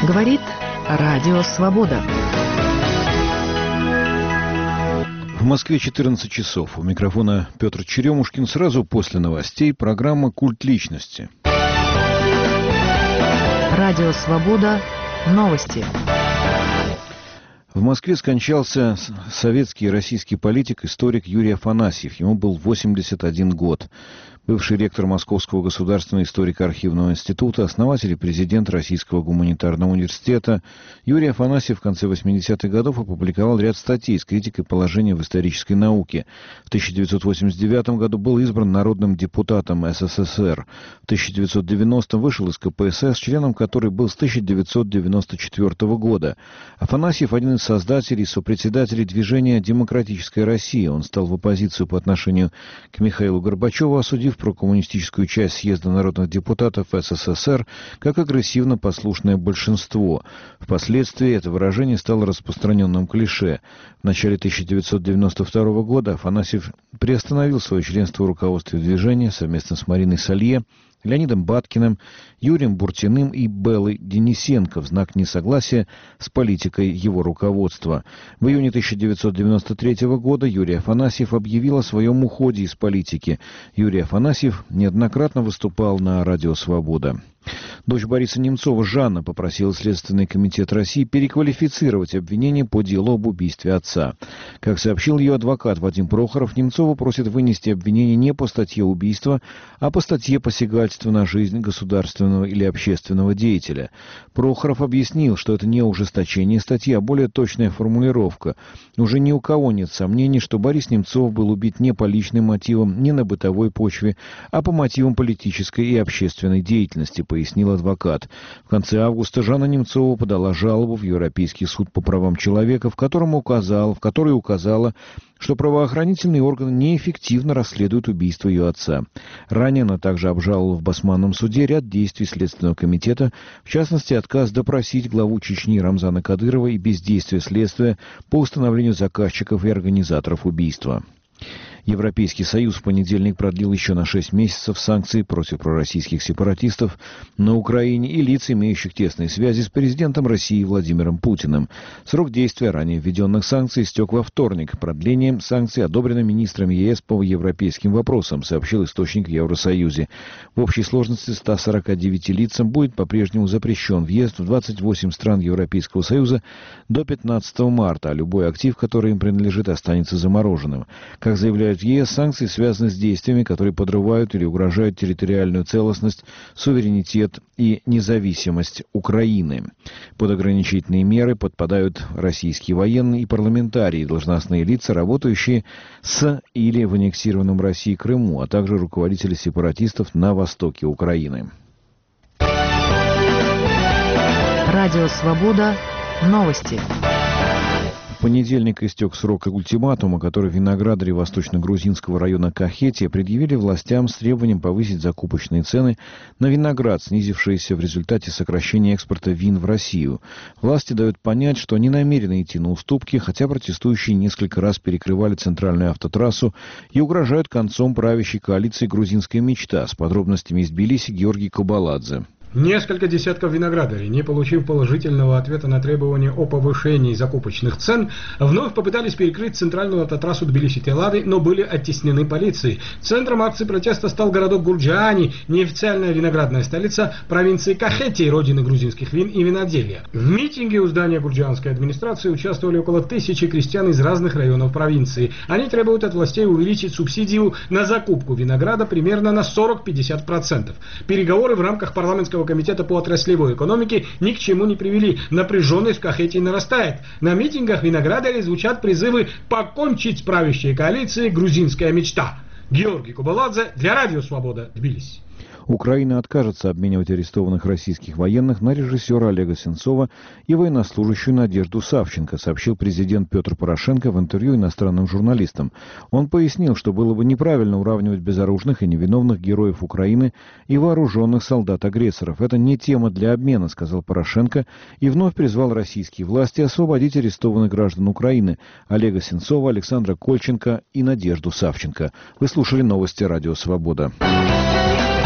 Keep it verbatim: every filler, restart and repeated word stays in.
Говорит Радио Свобода. В Москве четырнадцать часов. У микрофона Петр Черемушкин. Сразу после новостей программа «Культ личности». Радио Свобода. Новости. В Москве скончался советский и российский политик, историк Юрий Афанасьев. Ему был восемьдесят один год. Бывший ректор Московского государственного историко-архивного института, основатель и президент Российского гуманитарного университета, Юрий Афанасьев в конце восьмидесятых годов опубликовал ряд статей с критикой положения в исторической науке. В тысяча девятьсот восемьдесят девятом году был избран народным депутатом СССР. В тысяча девятьсот девяностом вышел из ка пэ эс эс, членом которой был с тысяча девятьсот девяносто четвёртого года. Афанасьев один из создателей и сопредседателей движения «Демократическая Россия». Он стал в оппозицию по отношению к Михаилу Горбачеву, осудив прокоммунистическую часть съезда народных депутатов эс эс эс эр как агрессивно послушное большинство. Впоследствии это выражение стало распространенным клише. В начале тысяча девятьсот девяносто второго года Афанасьев приостановил свое членство в руководстве движения совместно с Мариной Салье, Леонидом Баткиным, Юрием Буртиным и Беллой Денисенко в знак несогласия с политикой его руководства. В июне тысяча девятьсот девяносто третьего года Юрий Афанасьев объявил о своем уходе из политики. Юрий Афанасьев неоднократно выступал на Радио Свобода. Дочь Бориса Немцова Жанна попросила Следственный комитет России переквалифицировать обвинение по делу об убийстве отца. Как сообщил ее адвокат Вадим Прохоров, Немцова просит вынести обвинение не по статье убийства, а по статье посягательства на жизнь государственного или общественного деятеля. Прохоров объяснил, что это не ужесточение статьи, а более точная формулировка. Уже ни у кого нет сомнений, что Борис Немцов был убит не по личным мотивам, не на бытовой почве, а по мотивам политической и общественной деятельности, пояснил адвокат. В конце августа Жанна Немцова подала жалобу в Европейский суд по правам человека, в котором указал, в которой указала, что правоохранительные органы неэффективно расследуют убийство ее отца. Ранее она также обжаловала в Басманном суде ряд действий Следственного комитета, в частности, отказ допросить главу Чечни Рамзана Кадырова и бездействие следствия по установлению заказчиков и организаторов убийства. Европейский Союз в понедельник продлил еще на шесть месяцев санкции против пророссийских сепаратистов на Украине и лиц, имеющих тесные связи с президентом России Владимиром Путиным. Срок действия ранее введенных санкций истек во вторник. Продлением санкций одобрено министрами е эс по европейским вопросам, сообщил источник в Евросоюзе. В общей сложности ста сорока девяти лицам будет по-прежнему запрещен въезд в двадцать восемь стран Европейского Союза до пятнадцатого марта, а любой актив, который им принадлежит, останется замороженным. Как заявляют в е эс, санкции связаны с действиями, которые подрывают или угрожают территориальную целостность, суверенитет и независимость Украины. Под ограничительные меры подпадают российские военные и парламентарии, должностные лица, работающие с или в аннексированном России Крыму, а также руководители сепаратистов на востоке Украины. Радио Свобода. Новости. В понедельник истек срок ультиматума, который в виноградаре восточно-грузинского района Кахетия предъявили властям с требованием повысить закупочные цены на виноград, снизившиеся в результате сокращения экспорта вин в Россию. Власти дают понять, что не намерены идти на уступки, хотя протестующие несколько раз перекрывали центральную автотрассу и угрожают концом правящей коалиции «Грузинская мечта». С подробностями из Тбилиси Георгий Кабаладзе. Несколько десятков виноградарей, не получив положительного ответа на требования о повышении закупочных цен, вновь попытались перекрыть центральную автотрассу Тбилиси-Телави, но были оттеснены полицией. Центром акции протеста стал городок Гурджиани, неофициальная виноградная столица провинции Кахетии, родины грузинских вин и виноделия. В митинге у здания гурджианской администрации участвовали около тысячи крестьян из разных районов провинции. Они требуют от властей увеличить субсидию на закупку винограда примерно на сорок-пятьдесят процентов. Переговоры в рамках парламентского комитета по отраслевой экономике ни к чему не привели. Напряженность в Кахетии нарастает. На митингах виноградарей звучат призывы покончить с правящей коалицией «Грузинская мечта». Георгий Кабаладзе для Радио Свобода, Тбилиси. Украина откажется обменивать арестованных российских военных на режиссера Олега Сенцова и военнослужащую Надежду Савченко, сообщил президент Петр Порошенко в интервью иностранным журналистам. Он пояснил, что было бы неправильно уравнивать безоружных и невиновных героев Украины и вооруженных солдат-агрессоров. Это не тема для обмена, сказал Порошенко, и вновь призвал российские власти освободить арестованных граждан Украины Олега Сенцова, Александра Кольченко и Надежду Савченко. Вы слушали новости Радио Свобода.